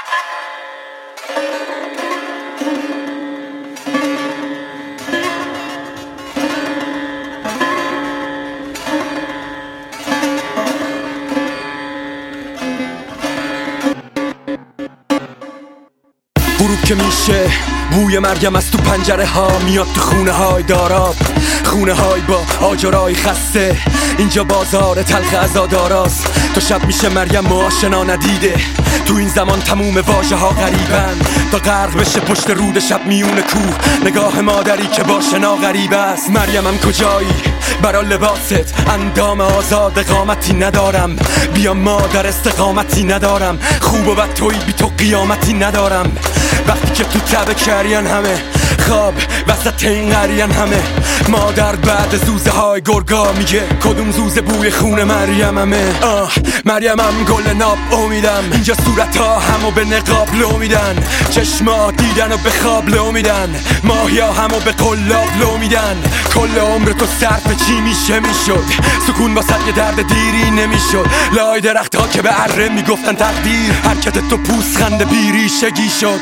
غروب که میشه بوی مریم از تو پنجره ها میاد تو خونه های داراب، خونه های با آجرای خسته. اینجا بازار تلخ عزاداراست. تا شب میشه مریم ما آشنا ندیده. تو این زمان تموم واژه ها غریبن. تا غرق بشه پشت رود شب میون کوه نگاه مادری که با شنا غریب است. مریمم کجایی؟ برا لباست اندام آزاد قامتی ندارم. بیا مادر استقامتی ندارم. خوب و بد توی بی تو قیامتی ندارم. وقتی که تو تب کرین همه خواب وسط این قرین همه. مادر بعد زوزه های گرگا میگه کدوم زوزه بوی خون مریممه. مریمم گل ناب امیدم. اینجا صورت ها همو به نقاب لو میدن. چشما دیدن و به خواب لو میدن. ماهیا همو به قلاب لو میدن. کل عمر تو صرف چی میشه میشد؟ سکون واسه یه درد دیری نمیشد. لای درخت ها که به اره میگفتن تقدیر. حرکت تو پوستخند بیریشگی شد.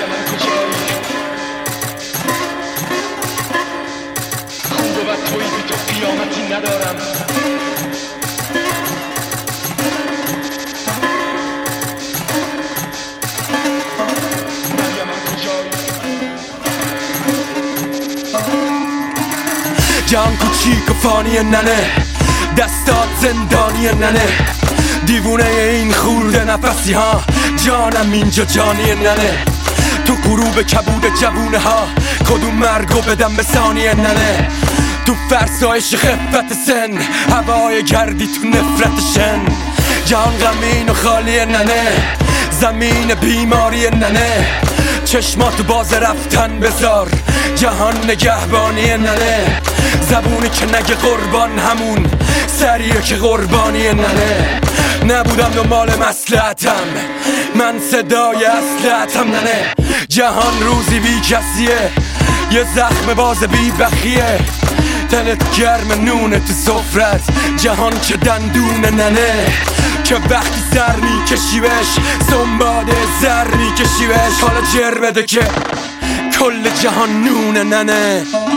توی بی تو قیامتی ندارم. جان کوچیک و فانی ننه، دستات زندانی ننه. دیوونه این خورده نفسی ها جانم اینجا جانی ننه. تو غروب کبود جوونه ها کدوم مرگو بدم به ثانیه ننه. تو فرسایش خفت سن هوای گردی تو نفرت شن. جهان غمین و خالی ننه، زمین بیماری ننه. چشماتو باز رفتن بذار جهان نگهبانی ننه. زبونی که نگه قربان همون سریه که قربانی ننه. نبودم دنبال مصلحتم من صدای اصلحتم ننه. جهان روزی بی کسیه یه زخم باز بی بخیه. دلت گرم نونه تو سفرت جهان که دندون ننه. که وقتی سر میکشی بش سنباده زر میکشی بش. حالا جر بده که کل جهان نونه ننه.